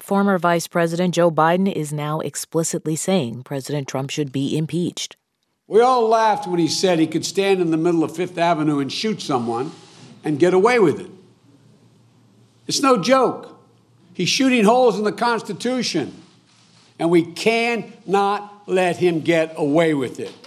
former Vice President Joe Biden is now explicitly saying President Trump should be impeached. We all laughed when he said he could stand in the middle of Fifth Avenue and shoot someone and get away with it. It's no joke. He's shooting holes in the Constitution, and we cannot let him get away with it.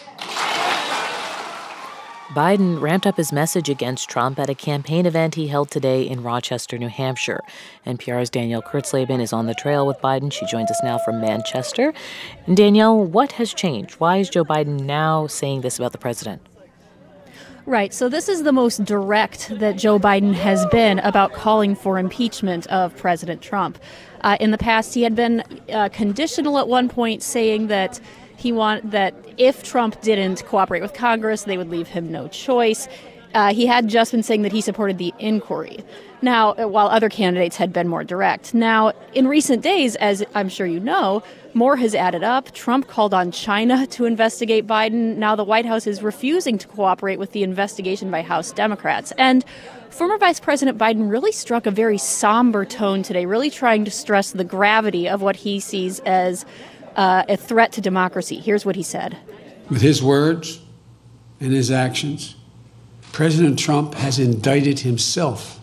Biden ramped up his message against Trump at a campaign event he held today in Rochester, New Hampshire. NPR's Danielle Kurtzleben is on the trail with Biden. She joins us now from Manchester. And Danielle, what has changed? Why is Joe Biden now saying this about the president? Right. So this is the most direct that Joe Biden has been about calling for impeachment of President Trump. In the past, he had been conditional at one point, saying that that if Trump didn't cooperate with Congress, they would leave him no choice. He had just been saying that he supported the inquiry. Now, while other candidates had been more direct. Now, in recent days, as I'm sure you know, more has added up. Trump called on China to investigate Biden. Now the White House is refusing to cooperate with the investigation by House Democrats. And former Vice President Biden really struck a very somber tone today, really trying to stress the gravity of what he sees as a threat to democracy. Here's what he said. With his words and his actions, President Trump has indicted himself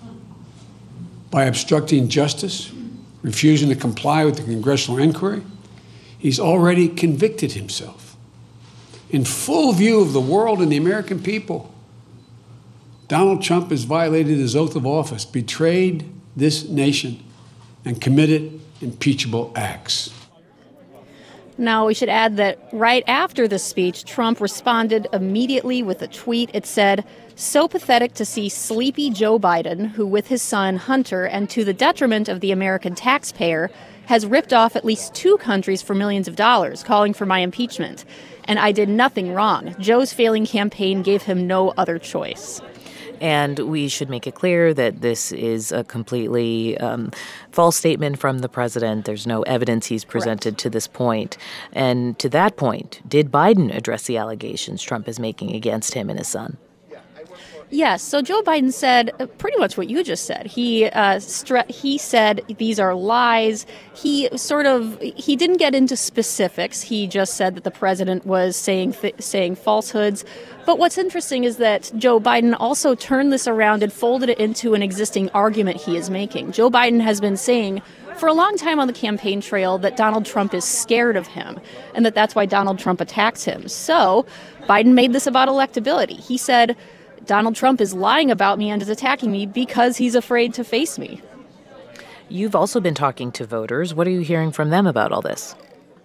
by obstructing justice, refusing to comply with the congressional inquiry. He's already convicted himself. In full view of the world and the American people, Donald Trump has violated his oath of office, betrayed this nation, and committed impeachable acts. Now, we should add that right after the speech, Trump responded immediately with a tweet. It said, "So pathetic to see sleepy Joe Biden, who with his son Hunter, and to the detriment of the American taxpayer, has ripped off at least 2 countries for millions of dollars, calling for my impeachment. And I did nothing wrong. Joe's failing campaign gave him no other choice." And we should make it clear that this is a completely false statement from the president. There's no evidence he's presented to this point. And to that point, did Biden address the allegations Trump is making against him and his son? Yes. So Joe Biden said pretty much what you just said. He said these are lies. He didn't get into specifics. He just said that the president was saying falsehoods. But what's interesting is that Joe Biden also turned this around and folded it into an existing argument he is making. Joe Biden has been saying for a long time on the campaign trail that Donald Trump is scared of him and that's why Donald Trump attacks him. So Biden made this about electability. He said, Donald Trump is lying about me and is attacking me because he's afraid to face me. You've also been talking to voters. What are you hearing from them about all this?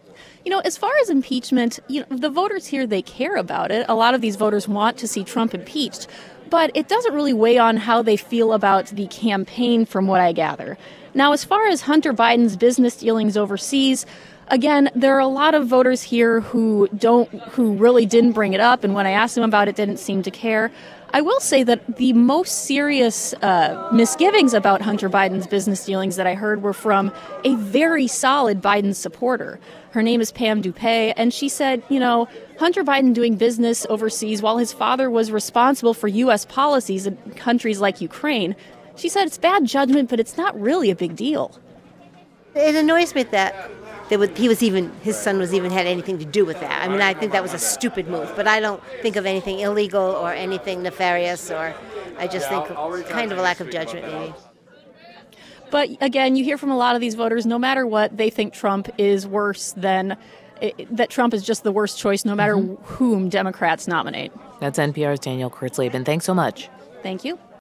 As far as impeachment, the voters here, they care about it. A lot of these voters want to see Trump impeached, but it doesn't really weigh on how they feel about the campaign, from what I gather. Now, as far as Hunter Biden's business dealings overseas, again, there are a lot of voters here who really didn't bring it up, and when I asked them about it, didn't seem to care. I will say that the most serious misgivings about Hunter Biden's business dealings that I heard were from a very solid Biden supporter. Her name is Pam Dupay, and she said, Hunter Biden doing business overseas while his father was responsible for U.S. policies in countries like Ukraine. She said it's bad judgment, but it's not really a big deal. It annoys me that his son was even had anything to do with that. I mean, I think that was a stupid move, but I don't think of anything illegal or anything nefarious, or I just think kind of a lack of judgment maybe. But again, you hear from a lot of these voters, no matter what, they think Trump is worse than, that Trump is just the worst choice, no matter whom Democrats nominate. That's NPR's Danielle Kurtzleben. Thanks so much. Thank you.